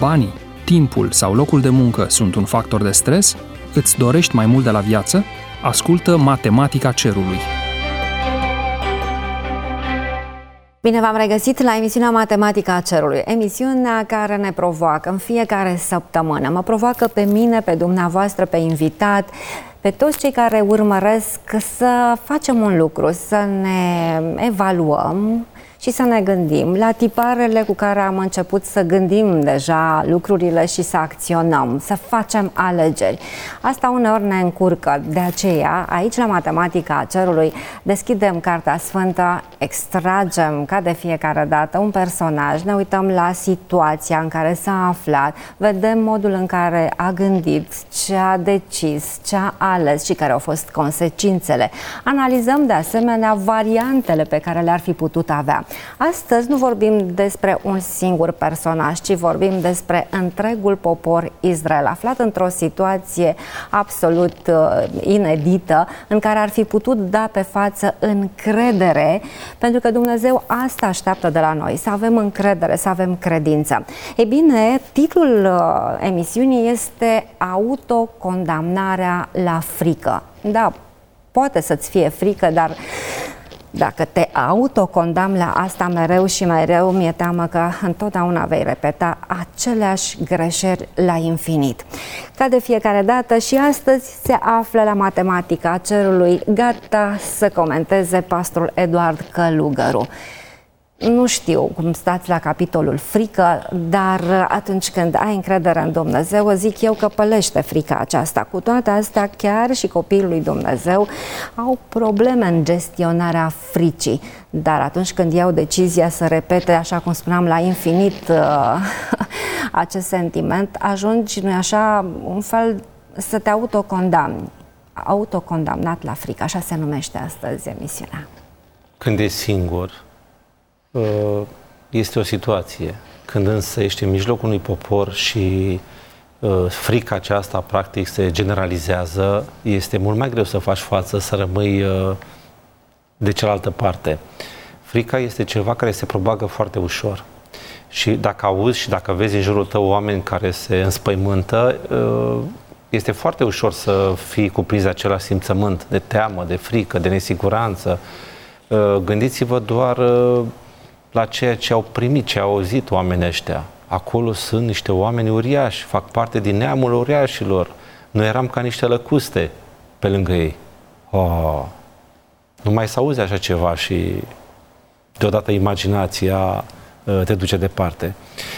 banii, timpul sau locul de muncă sunt un factor de stres? Îți dorești mai mult de la viață? Ascultă Matematica Cerului. Bine v-am regăsit la emisiunea Matematica Cerului, emisiunea care ne provoacă în fiecare săptămână. Mă provoacă pe mine, pe dumneavoastră, pe invitat, pe toți cei care urmăresc să facem un lucru, să ne evaluăm și să ne gândim la tiparele cu care am început să gândim deja lucrurile și să acționăm, să facem alegeri. Asta uneori ne încurcă. De aceea, aici la Matematica Cerului, deschidem Cartea Sfântă, extragem ca de fiecare dată un personaj, ne uităm la situația în care s-a aflat, vedem modul în care a gândit, ce a decis, ce a ales și care au fost consecințele. Analizăm de asemenea variantele pe care le-ar fi putut avea. Astăzi nu vorbim despre un singur personaj, ci vorbim despre întregul popor Israel, aflat într-o situație absolut inedită, în care ar fi putut da pe față încredere, pentru că Dumnezeu asta așteaptă de la noi, să avem încredere, să avem credință. Ei bine, titlul emisiunii este Autocondamnarea la frică. Da, poate să-ți fie frică, dar dacă te autocondamni la asta mereu și mereu, mi-e teamă că întotdeauna vei repeta aceleași greșeli la infinit. Ca de fiecare dată și astăzi se află la Matematica Cerului, gata să comenteze pastorul Eduard Călugăru. Nu știu cum stați la capitolul frică, dar atunci când ai încredere în Dumnezeu, zic eu că pălește frica aceasta. Cu toate astea, chiar și copiii lui Dumnezeu au probleme în gestionarea fricii. Dar atunci când iau decizia să repete, așa cum spuneam, la infinit acest sentiment, ajungi, nu-i așa, un fel să te autocondamni. Autocondamnat la frică, așa se numește astăzi emisiunea. Când e singur, este o situație. Când însă ești în mijlocul unui popor și frica aceasta practic se generalizează, este mult mai greu să faci față, să rămâi de cealaltă parte. Frica este ceva care se propagă foarte ușor. Și dacă auzi și dacă vezi în jurul tău oameni care se înspăimântă, este foarte ușor să fii cuprins de același simțământ, de teamă, de frică, de nesiguranță. Gândiți-vă doar la ceea ce au primit, ce au auzit oamenii ăștia. Acolo sunt niște oameni uriași, fac parte din neamul uriașilor. Noi eram ca niște lăcuste pe lângă ei. Nu mai să auzi așa ceva și deodată imaginația te duce departe.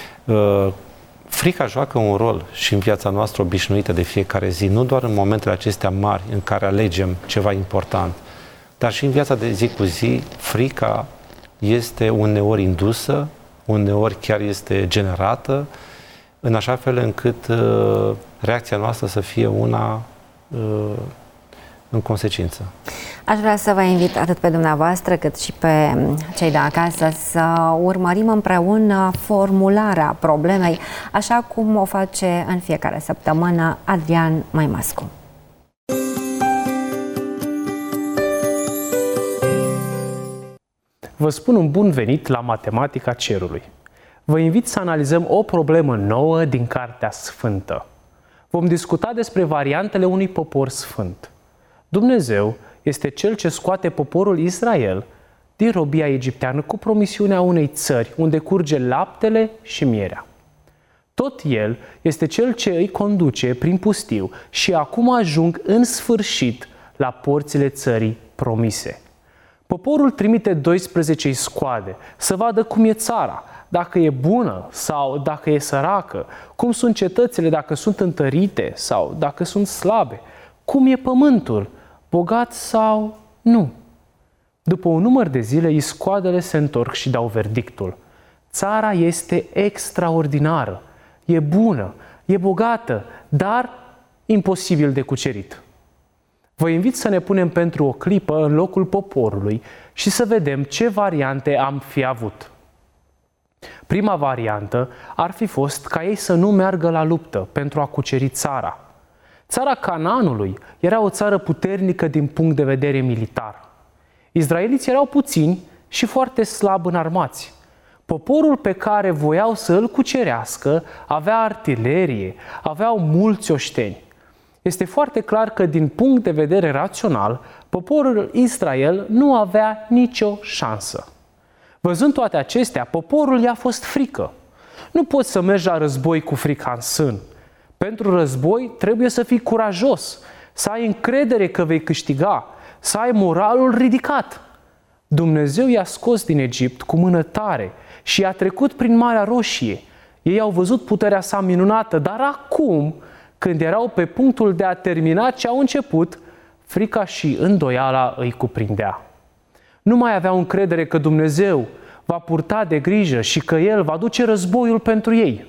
Frica joacă un rol și în viața noastră obișnuită de fiecare zi, nu doar în momentele acestea mari în care alegem ceva important, dar și în viața de zi cu zi, frica este uneori indusă, uneori chiar este generată, în așa fel încât reacția noastră să fie una în consecință. Aș vrea să vă invit atât pe dumneavoastră cât și pe cei de acasă să urmărim împreună formularea problemei, așa cum o face în fiecare săptămână Adrian Maimascu. Vă spun un bun venit la Matematica Cerului. Vă invit să analizăm o problemă nouă din Cartea Sfântă. Vom discuta despre variantele unui popor sfânt. Dumnezeu este Cel ce scoate poporul Israel din robia egipteană cu promisiunea unei țări unde curge laptele și mierea. Tot El este Cel ce îi conduce prin pustiu și acum ajung în sfârșit la porțile țării promise. Poporul trimite 12 scoade să vadă cum e țara, dacă e bună sau dacă e săracă, cum sunt cetățile, dacă sunt întărite sau dacă sunt slabe, cum e pământul, bogat sau nu. După un număr de zile, iscoadele se întorc și dau verdictul. Țara este extraordinară, e bună, e bogată, dar imposibil de cucerit. Vă invit să ne punem pentru o clipă în locul poporului și să vedem ce variante am fi avut. Prima variantă ar fi fost ca ei să nu meargă la luptă pentru a cuceri țara. Țara Canaanului era o țară puternică din punct de vedere militar. Izraeliții erau puțini și foarte slab înarmați. Poporul pe care voiau să îl cucerească avea artilerie, aveau mulți oșteni. Este foarte clar că din punct de vedere rațional, poporul Israel nu avea nicio șansă. Văzând toate acestea, poporul i-a fost frică. Nu poți să mergi la război cu frica în sân. Pentru război trebuie să fii curajos, să ai încredere că vei câștiga, să ai moralul ridicat. Dumnezeu i-a scos din Egipt cu mână tare și i-a trecut prin Marea Roșie. Ei au văzut puterea sa minunată, dar acum, când erau pe punctul de a termina ce au început, frica și îndoiala îi cuprindea. Nu mai aveau încredere că Dumnezeu va purta de grijă și că El va duce războiul pentru ei.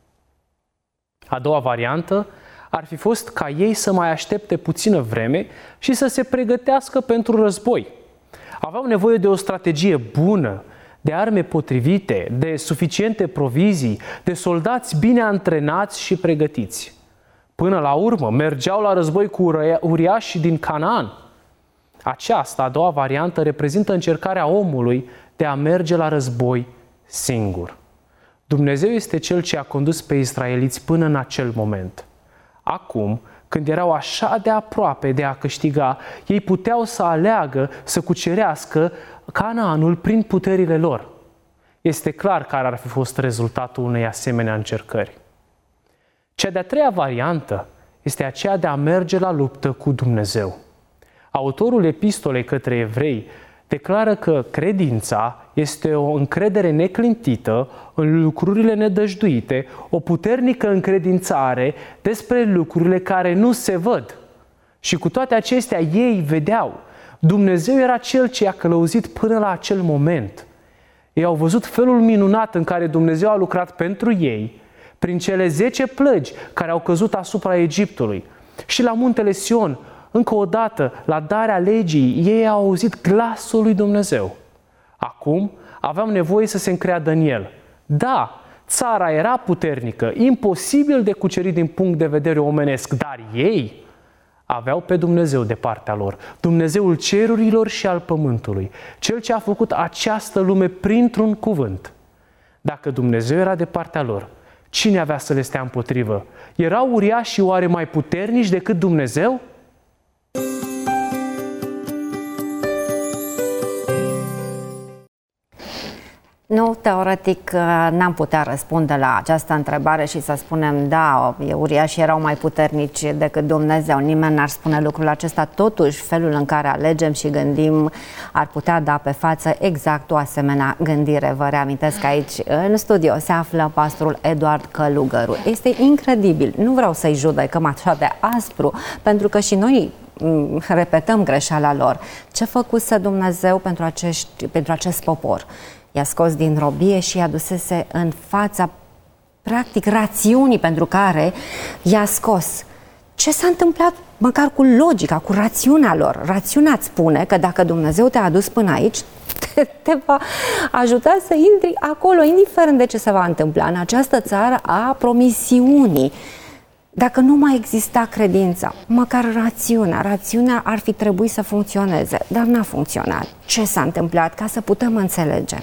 A doua variantă ar fi fost ca ei să mai aștepte puțină vreme și să se pregătească pentru război. Aveau nevoie de o strategie bună, de arme potrivite, de suficiente provizii, de soldați bine antrenați și pregătiți. Până la urmă, mergeau la război cu uriașii din Canaan. Aceasta, a doua variantă, reprezintă încercarea omului de a merge la război singur. Dumnezeu este Cel ce a condus pe israeliți până în acel moment. Acum, când erau așa de aproape de a câștiga, ei puteau să aleagă să cucerească Canaanul prin puterile lor. Este clar care ar fi fost rezultatul unei asemenea încercări. Cea de-a treia variantă este aceea de a merge la luptă cu Dumnezeu. Autorul epistolei către evrei declară că credința este o încredere neclintită în lucrurile nedăjduite, o puternică încredințare despre lucrurile care nu se văd. Și cu toate acestea ei vedeau. Dumnezeu era Cel ce i-a călăuzit până la acel moment. Ei au văzut felul minunat în care Dumnezeu a lucrat pentru ei, prin cele 10 plăgi care au căzut asupra Egiptului. Și la muntele Sion, încă o dată, la darea legii, ei au auzit glasul lui Dumnezeu. Acum aveau nevoie să se încreadă în El. Da, țara era puternică, imposibil de cucerit din punct de vedere omenesc, dar ei aveau pe Dumnezeu de partea lor, Dumnezeul cerurilor și al pământului, Cel ce a făcut această lume printr-un cuvânt. Dacă Dumnezeu era de partea lor, cine avea să le stea împotrivă? Erau uriașii oare mai puternici decât Dumnezeu? Nu, teoretic n-am putea răspunde la această întrebare și să spunem, da, uriașii erau mai puternici decât Dumnezeu. Nimeni n-ar spune lucrul acesta. Totuși, felul în care alegem și gândim ar putea da pe față exact o asemenea gândire. Vă reamintesc că aici, în studio, se află pastorul Eduard Călugăru. Este incredibil. Nu vreau să-i judecăm așa de aspru, pentru că și noi repetăm greșeala lor. Ce făcuse Dumnezeu pentru acest popor? I-a scos din robie și i-a dusese în fața, practic, rațiunii pentru care i-a scos. Ce s-a întâmplat măcar cu logica, cu rațiunea lor? Rațiunea îți spune că dacă Dumnezeu te-a adus până aici, te va ajuta să intri acolo, indiferent de ce se va întâmpla, în această țară a promisiunii. Dacă nu mai exista credința, măcar rațiunea ar fi trebuit să funcționeze, dar n-a funcționat. Ce s-a întâmplat ca să putem înțelege?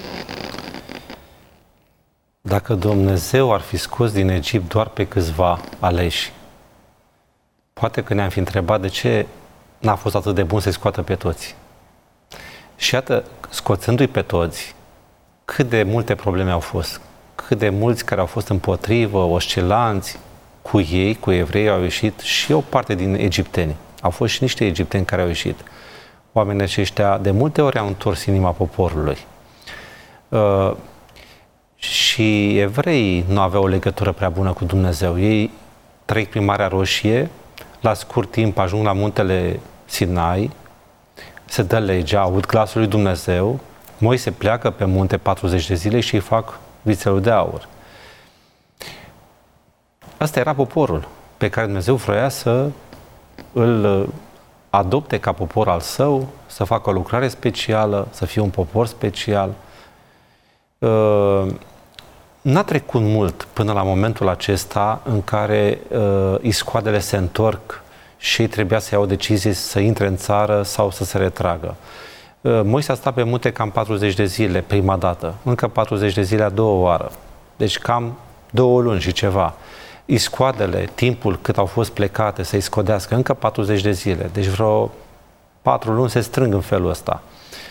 Dacă Dumnezeu ar fi scos din Egipt doar pe câțiva aleși, poate că ne-am fi întrebat de ce n-a fost atât de bun să-i scoată pe toți. Și iată, scoțându-i pe toți, cât de multe probleme au fost, cât de mulți care au fost împotrivă, oscilanți. Cu ei, cu evrei, au ieșit și o parte din egipteni. Au fost și niște egipteni care au ieșit. Oamenii aceștia de multe ori au întors inima poporului. Și evreii nu aveau o legătură prea bună cu Dumnezeu. Ei trec prin Marea Roșie, la scurt timp ajung la muntele Sinai, se dă legea, aud glasul lui Dumnezeu, Moise pleacă pe munte 40 de zile și îi fac vițelul de aur. Asta era poporul pe care Dumnezeu vroia să îl adopte ca popor al său, să facă o lucrare specială, să fie un popor special. N-a trecut mult până la momentul acesta în care iscoadele se întorc și ei trebuia să iau o decizie să intre în țară sau să se retragă. Moise a stat pe munte cam 40 de zile prima dată, încă 40 de zile a doua oară. Deci cam 2 luni și ceva. Iscoadele, timpul cât au fost plecate să-i scodească, încă 40 de zile. Deci vreo 4 luni se strâng în felul ăsta.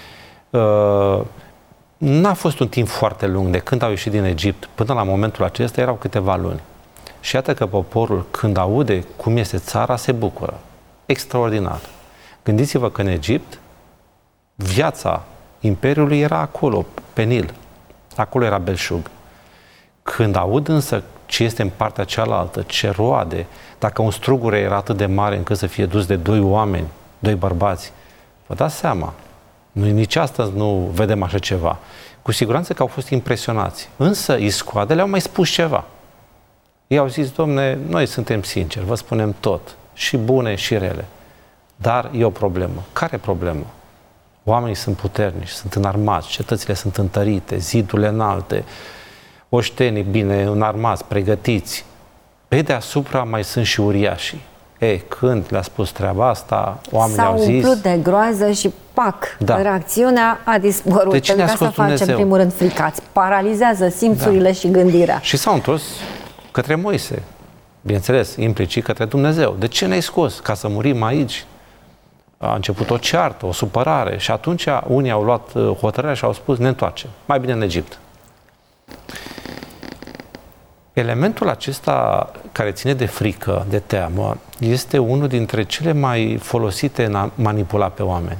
N-a fost un timp foarte lung de când au ieșit din Egipt până la momentul acesta, erau câteva luni. Și iată că poporul, când aude cum este țara, se bucură. Extraordinar. Gândiți-vă că în Egipt viața Imperiului era acolo, pe Nil. Acolo era belșug. Când aud însă ce este în partea cealaltă, ce roade, dacă un strugure era atât de mare încât să fie dus de 2 oameni, 2 bărbați, vă dați seama, noi nici astăzi nu vedem așa ceva. Cu siguranță că au fost impresionați. Însă iscoadele au mai spus ceva. Ei au zis, domne, noi suntem sinceri, vă spunem tot, și bune și rele. Dar e o problemă. Care problemă? Oamenii sunt puternici, sunt înarmați, cetățile sunt întărite, zidurile înalte, oștenii bine înarmați, pregătiți. Pe deasupra mai sunt și uriașii. Când le-a spus treaba asta, oamenii au zis... S-au umplut de groază și pac, reacțiunea a dispărut. De cine a scos Dumnezeu? Face în primul rând fricați, paralizează simțurile și gândirea. Și s-au întors către Moise, bineînțeles, implicit către Dumnezeu. De ce ne-ai scos? Ca să murim aici? A început o ceartă, o supărare și atunci unii au luat hotărârea și au spus, ne întoarcem, mai bine în Egipt. Elementul acesta care ține de frică, de teamă, este unul dintre cele mai folosite în a manipula pe oameni.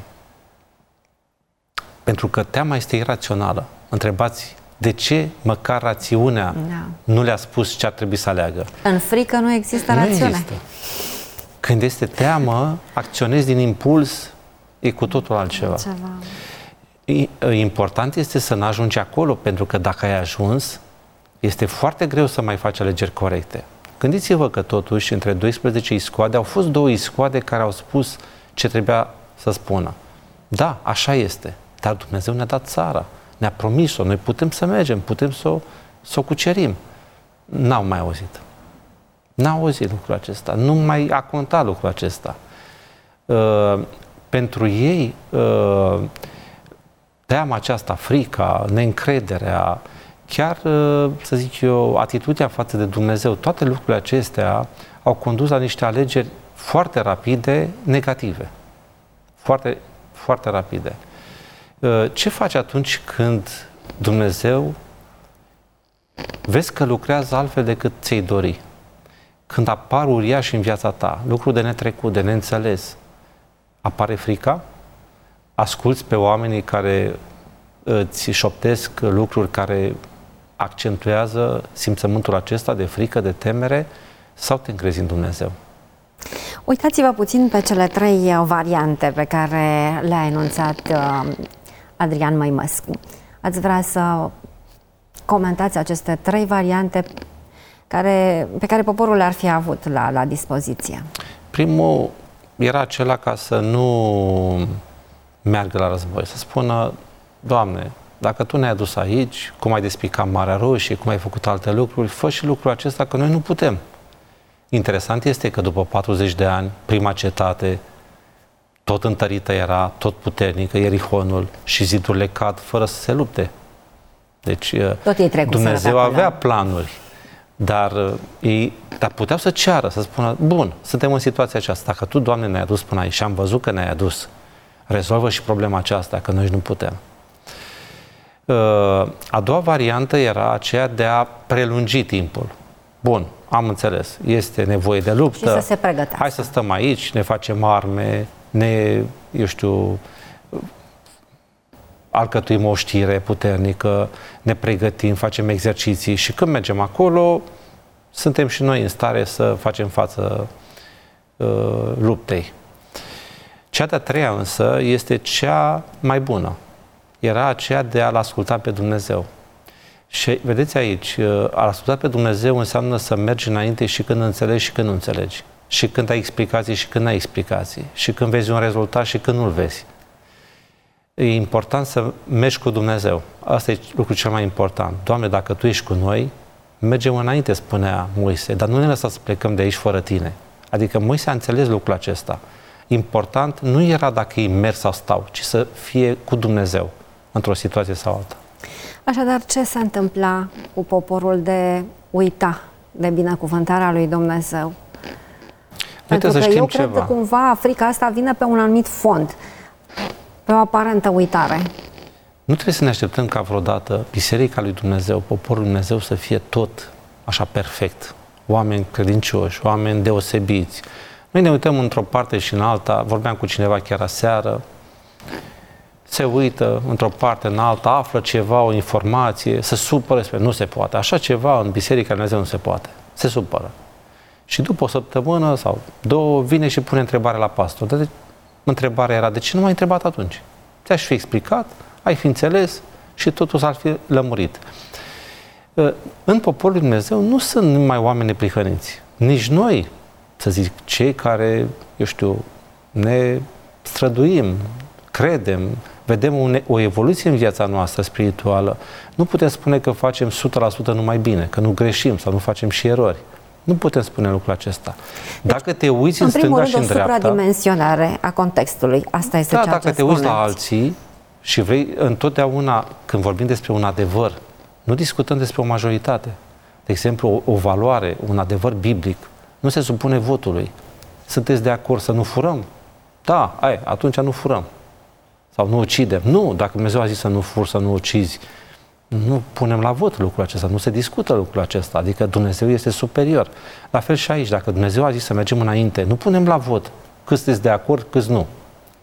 Pentru că teama este irațională. Întrebați, de ce măcar rațiunea nu le-a spus ce ar trebui să aleagă? În frică nu există rațiune. Există. Când este teamă, acționezi din impuls, e cu totul altceva. Important este să nu ajungi acolo, pentru că dacă ai ajuns, este foarte greu să mai faci alegeri corecte. Gândiți-vă că totuși între 12 iscoade au fost 2 iscoade care au spus ce trebuia să spună. Da, așa este, dar Dumnezeu ne-a dat țara, ne-a promis-o, noi putem să mergem, putem să o cucerim. N-au mai auzit. N-au auzit lucrul acesta, nu mai a contat lucrul acesta. Pentru ei, teama aceasta, frica, neîncrederea, chiar, să zic eu, atitudinea față de Dumnezeu, toate lucrurile acestea au condus la niște alegeri foarte rapide, negative. Foarte, foarte rapide. Ce faci atunci când Dumnezeu vezi că lucrează altfel decât ți-ai dori? Când apar uriași în viața ta, lucruri de netrecut, de neînțeles, apare frica? Asculți pe oamenii care îți șoptesc lucruri care accentuează simțământul acesta de frică, de temere, sau te încrezi în Dumnezeu? Uitați-vă puțin pe cele 3 variante pe care le-a enunțat Adrian Măimăscu. Ați vrea să comentați aceste 3 variante pe care poporul le-ar fi avut la dispoziție? Primul era acela ca să nu meargă la război, să spună, Doamne, dacă Tu ne-ai adus aici, cum ai despicat Marea Roșie, cum ai făcut alte lucruri, fă și lucrul acesta, că noi nu putem. Interesant este că după 40 de ani, prima cetate, tot întărită era, tot puternică, Ierihonul, și zidurile cad fără să se lupte. Deci Dumnezeu avea planuri, dar puteau să ceară, să spună, bun, suntem în situația aceasta, dacă Tu, Doamne, ne-ai adus până aici și am văzut că ne-ai adus, rezolvă și problema aceasta, că noi nu putem. A doua variantă era aceea de a prelungi timpul. Bun, am înțeles, este nevoie de luptă. Și să se pregătească. Hai să stăm aici, ne facem arme, alcătuim o știre puternică, ne pregătim, facem exerciții și când mergem acolo, suntem și noi în stare să facem față luptei. Cea de-a treia însă este cea mai bună. Era aceea de a-L asculta pe Dumnezeu. Și vedeți aici, a asculta pe Dumnezeu înseamnă să mergi înainte și când înțelegi și când nu înțelegi. Și când ai explicații și când n-ai explicații. Și când vezi un rezultat și când nu-l vezi. E important să mergi cu Dumnezeu. Asta e lucrul cel mai important. Doamne, dacă Tu ești cu noi, mergem înainte, spunea Moise, dar nu ne lăsa să plecăm de aici fără Tine. Adică Moise a înțeles lucrul acesta. important nu era dacă ei merg sau stau, ci să fie cu Dumnezeu într-o situație sau alta. Așadar, ce se întâmpla cu poporul de uita de binecuvântarea lui Dumnezeu? Pentru că eu cred că cumva frica asta vine pe un anumit fond, pe o aparentă uitare. Nu trebuie să ne așteptăm ca vreodată Biserica lui Dumnezeu, poporul lui Dumnezeu să fie tot așa perfect. Oameni credincioși, oameni deosebiți. Noi ne uităm într-o parte și în alta, vorbeam cu cineva chiar aseară, se uită într-o parte, în alta, află ceva, o informație, se supără, nu se poate. Așa ceva în Biserica lui Dumnezeu nu se poate. Se supără. Și după o săptămână sau două, vine și pune întrebare la pastor. Dar întrebarea era, de ce nu m-ai întrebat atunci? Ți-aș fi explicat, ai fi înțeles și totul s-ar fi lămurit. În poporul lui Dumnezeu nu sunt numai oameni neprihăniți. Nici noi, să zic, cei care, eu știu, ne străduim, credem, vedem o evoluție în viața noastră spirituală, nu putem spune că facem 100% numai bine, că nu greșim sau nu facem și erori. Nu putem spune lucrul acesta. Deci, dacă te uiți în stânga și în dreapta... o supradimensionare a contextului. Asta este ceea ce dacă te uiți la alții și vrei întotdeauna, când vorbim despre un adevăr, nu discutăm despre o majoritate. De exemplu, o valoare, un adevăr biblic, nu se supune votului. Sunteți de acord să nu furăm? Da, atunci nu furăm. Sau nu ucidem. Nu, dacă Dumnezeu a zis să nu furi, să nu ucizi, nu punem la vot lucrul acesta, nu se discută lucrul acesta, adică Dumnezeu este superior. La fel și aici, dacă Dumnezeu a zis să mergem înainte, nu punem la vot câți sunteți de acord, câți nu.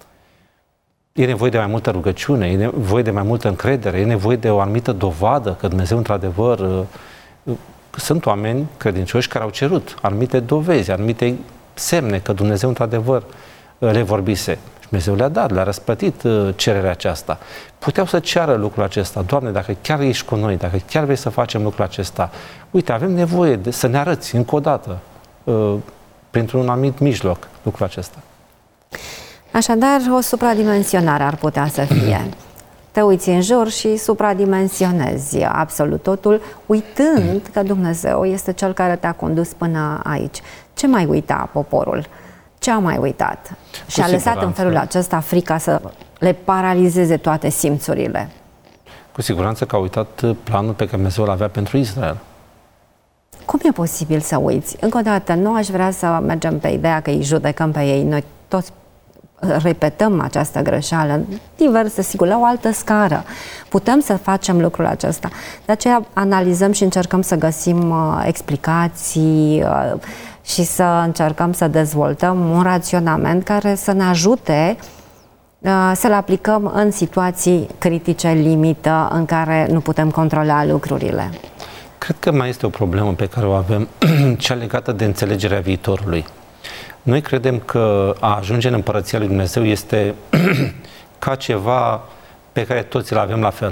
E nevoie de mai multă rugăciune, e nevoie de mai multă încredere, e nevoie de o anumită dovadă că Dumnezeu, într-adevăr, sunt oameni credincioși care au cerut anumite dovezi, anumite semne că Dumnezeu, într-adevăr, le vorbise. Și Dumnezeu le-a dat, le-a răsplătit cererea aceasta. Puteau să ceară lucrul acesta. Doamne, dacă chiar ești cu noi, dacă chiar vrei să facem lucrul acesta, uite, avem nevoie să ne arăți încă o dată, printr-un anumit mijloc, lucrul acesta. Așadar, o supradimensionare ar putea să fie. Te uiți în jur și supradimensionezi absolut totul, uitând că Dumnezeu este Cel care te-a condus până aici. Ce mai uita poporul? Ce a mai uitat? Și a lăsat în felul acesta frica să le paralizeze toate simțurile. Cu siguranță că a uitat planul pe care Dumnezeu îl avea pentru Israel. Cum e posibil să uiți? Încă o dată, nu aș vrea să mergem pe ideea că îi judecăm pe ei. Noi toți repetăm această greșeală, diverse, sigur, la o altă scară. Putem să facem lucrul acesta. De aceea analizăm și încercăm să găsim explicații și să încercăm să dezvoltăm un raționament care să ne ajute să-l aplicăm în situații critice, limită, în care nu putem controla lucrurile. Cred că mai este o problemă pe care o avem, cea legată de înțelegerea viitorului. Noi credem că a ajunge în Împărăția lui Dumnezeu este ca ceva pe care toți îl avem la fel.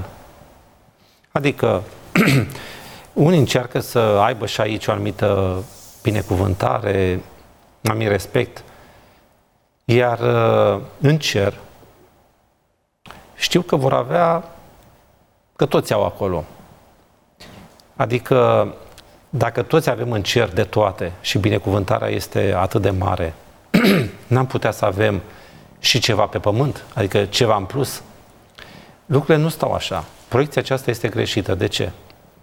Adică unii încearcă să aibă și aici o anumită binecuvântare, anumit respect, iar în cer știu că vor avea, că toți au acolo. Adică dacă toți avem în cer de toate și binecuvântarea este atât de mare, n-am putea să avem și ceva pe pământ, adică ceva în plus. Lucrurile nu stau așa. Proiecția aceasta este greșită. De ce?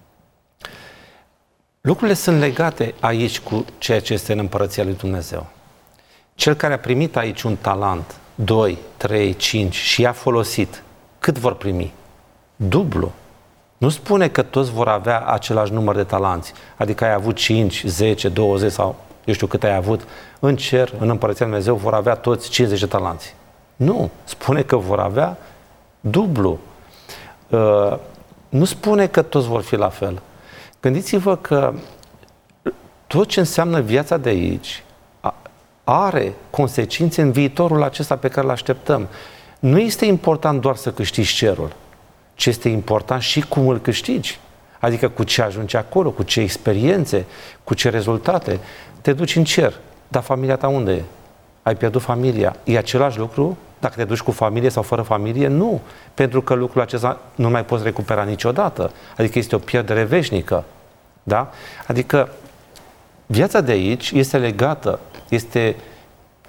Lucrurile sunt legate aici cu ceea ce este în Împărăția lui Dumnezeu. Cel care a primit aici un talent, 2, 3, 5 și i-a folosit, cât vor primi? Dublu. Nu spune că toți vor avea același număr de talanți. Adică ai avut 5, 10, 20 sau eu știu cât ai avut. În cer, în Împărăția lui Dumnezeu, vor avea toți 50 de talanți. Nu. Spune că vor avea dublu. Nu spune că toți vor fi la fel. Gândiți-vă că tot ce înseamnă viața de aici are consecințe în viitorul acesta pe care îl așteptăm. Nu este important doar să câștigi cerul, ci este important și cum îl câștigi. Adică cu ce ajungi acolo, cu ce experiențe, cu ce rezultate. Te duci în cer, dar familia ta unde e? Ai pierdut familia. E același lucru dacă te duci cu familie sau fără familie? Nu. Pentru că lucrul acesta nu mai poți recupera niciodată. Adică este o pierdere veșnică. Da? Adică viața de aici este legată, este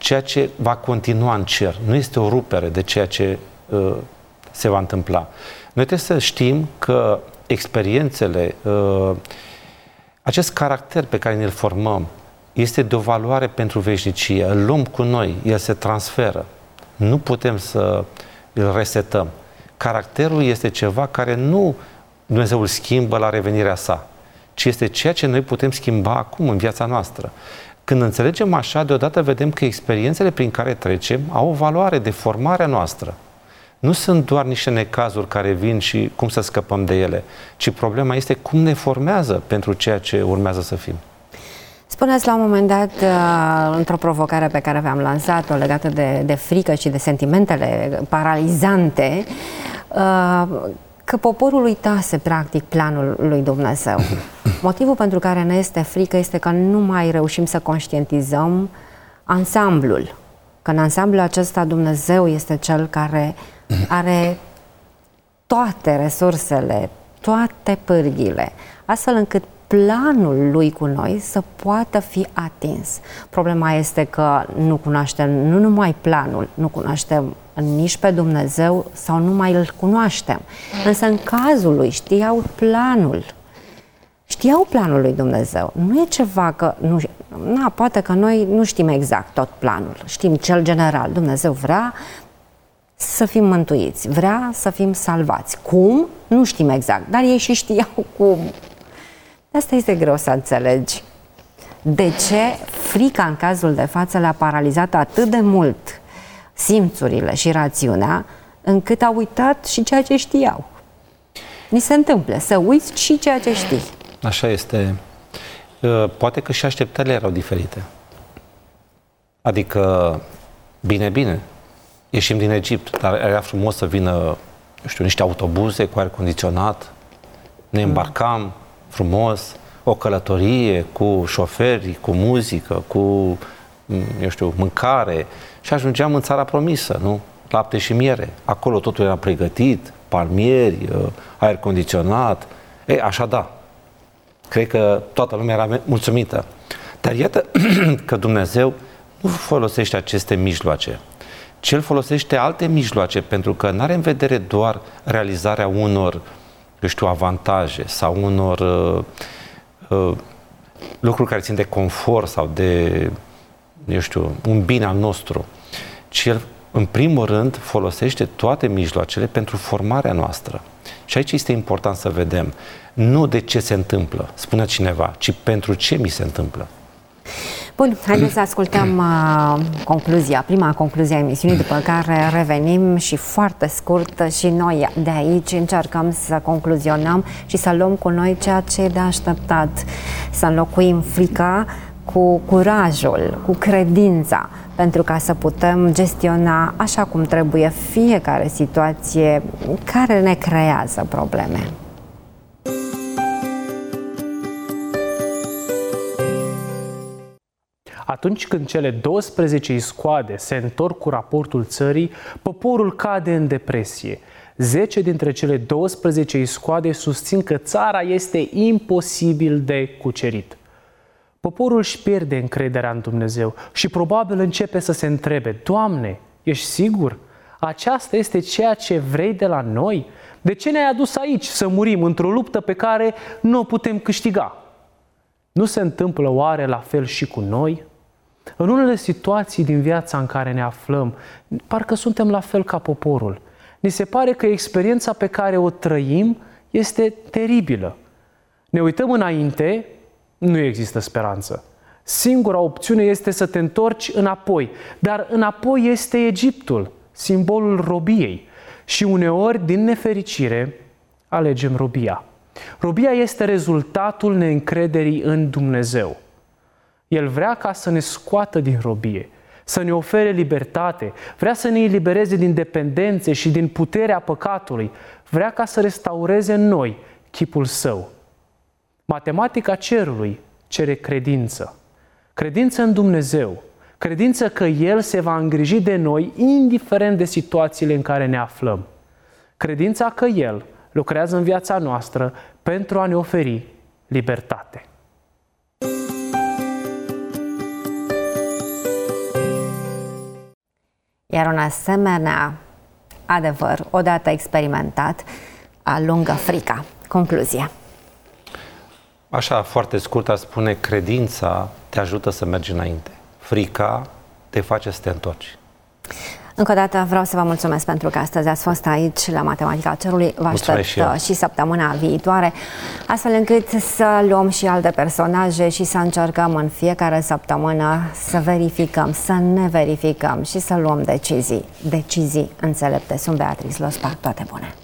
ceea ce va continua în cer. Nu este o rupere de ceea ce se va întâmpla. Noi trebuie să știm că experiențele, acest caracter pe care ne-l formăm, este de o valoare pentru veșnicie. Îl luăm cu noi, el se transferă. Nu putem să îl resetăm. Caracterul este ceva care nu Dumnezeu îl schimbă la revenirea sa, ci este ceea ce noi putem schimba acum în viața noastră. Când înțelegem așa, deodată vedem că experiențele prin care trecem au o valoare de formare noastră. Nu sunt doar niște necazuri care vin și cum să scăpăm de ele, ci problema este cum ne formează pentru ceea ce urmează să fim. Spuneți la un moment dat, într-o provocare pe care v-am lansat-o legată de frică și de sentimentele paralizante, că poporul uitase practic planul lui Dumnezeu. Motivul pentru care ne este frică este că nu mai reușim să conștientizăm ansamblul. Că în ansamblul acesta Dumnezeu este Cel care are toate resursele, toate pârghile, astfel încât planul lui cu noi să poată fi atins. Problema este că nu cunoaștem nu numai planul, nu cunoaștem nici pe Dumnezeu sau nu mai îl cunoaștem. Însă în cazul lui știau planul. Știau planul lui Dumnezeu. Nu e ceva că poate că noi nu știm exact tot planul. Știm cel general. Dumnezeu vrea să fim mântuiți, vrea să fim salvați. Cum? Nu știm exact, dar ei și știau cum. Asta este greu să înțelegi. De ce frica în cazul de față le-a paralizat atât de mult simțurile și rațiunea, încât au uitat și ceea ce știau. Ni se întâmplă să uiți și ceea ce știi. Așa este. Poate că și așteptările erau diferite. Adică, bine, ieșim din Egipt, dar era frumos să vină, niște autobuze cu aer condiționat, ne îmbarcam frumos, o călătorie cu șoferi, cu muzică, cu, mâncare și ajungeam în țara promisă, nu? Lapte și miere. Acolo totul era pregătit, palmieri, aer condiționat. Așa da. Cred că toată lumea era mulțumită. Dar iată că Dumnezeu nu folosește aceste mijloace, ci El folosește alte mijloace, pentru că nu are în vedere doar realizarea unor, avantaje sau unor lucruri care țin de confort sau de, un bine al nostru, ci El, în primul rând, folosește toate mijloacele pentru formarea noastră. Și aici este important să vedem, nu de ce se întâmplă, spune cineva, ci pentru ce mi se întâmplă. Bun, haideți să ascultăm prima concluzie a emisiunii, după care revenim și foarte scurt și noi de aici încercăm să concluzionăm și să luăm cu noi ceea ce e de așteptat, să înlocuim frica cu curajul, cu credința, pentru ca să putem gestiona așa cum trebuie fiecare situație care ne creează probleme. Atunci când cele 12 iscoade se întorc cu raportul țării, poporul cade în depresie. 10 dintre cele 12 iscoade susțin că țara este imposibil de cucerit. Poporul își pierde încrederea în Dumnezeu și probabil începe să se întrebe: Doamne, ești sigur? Aceasta este ceea ce vrei de la noi? De ce ne-ai adus aici să murim într-o luptă pe care nu o putem câștiga? Nu se întâmplă oare la fel și cu noi? În unele situații din viața în care ne aflăm, parcă suntem la fel ca poporul. Ni se pare că experiența pe care o trăim este teribilă. Ne uităm înainte, nu există speranță. Singura opțiune este să te întorci înapoi, dar înapoi este Egiptul, simbolul robiei. Și uneori, din nefericire, alegem robia. Robia este rezultatul neîncrederii în Dumnezeu. El vrea ca să ne scoată din robie, să ne ofere libertate, vrea să ne elibereze din dependențe și din puterea păcatului, vrea ca să restaureze în noi chipul Său. Matematica cerului cere credință. Credință în Dumnezeu, credință că El se va îngriji de noi indiferent de situațiile în care ne aflăm. Credința că El lucrează în viața noastră pentru a ne oferi libertate. Iar un asemenea adevăr, odată experimentat, alungă frica. Concluzie. Așa, foarte scurt, aș spune, credința te ajută să mergi înainte. Frica te face să te întorci. Încă o dată vreau să vă mulțumesc pentru că astăzi ați fost aici la Matematica Cerului. Vă aștept și săptămâna viitoare, astfel încât să luăm și alte personaje și să încercăm în fiecare săptămână să verificăm, să ne verificăm și să luăm decizii înțelepte. Sunt Beatrice Lospa, toate bune!